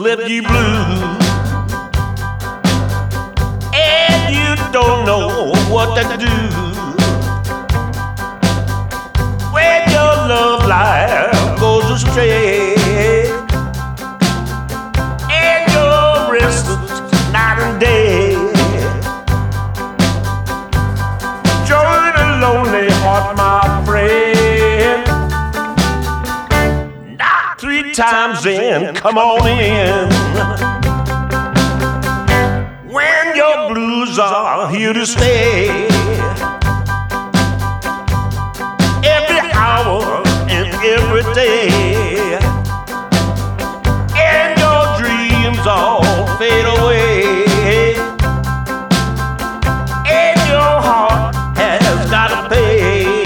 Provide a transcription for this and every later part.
left you blue, and you don't know what to do when your love life goes astray, and you're restless night and day. Join a lonely heart, my friend. Knock 3 times in, come on in. When your blues are here to stay, every hour and every day, and your dreams all fade away, and your heart has gotta pay.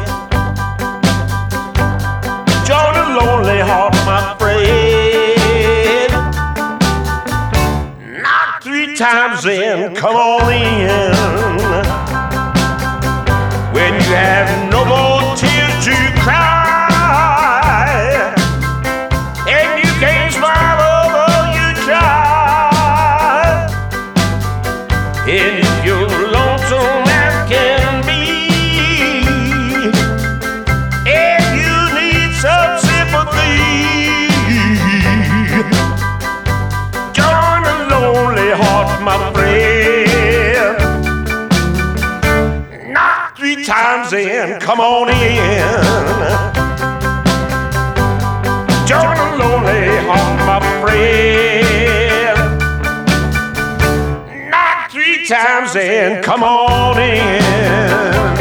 Join a lonely heart, my friend. Knock 3 times in, come on in. When you have no more tears to cry, and you can't smile although you try, and if you're lonesome as can be, and you need some sympathy, join a lonely heart, my friend. Knock 3 times in, come on in. Join a lonely heart, my friend. Knock 3 times in, come on in.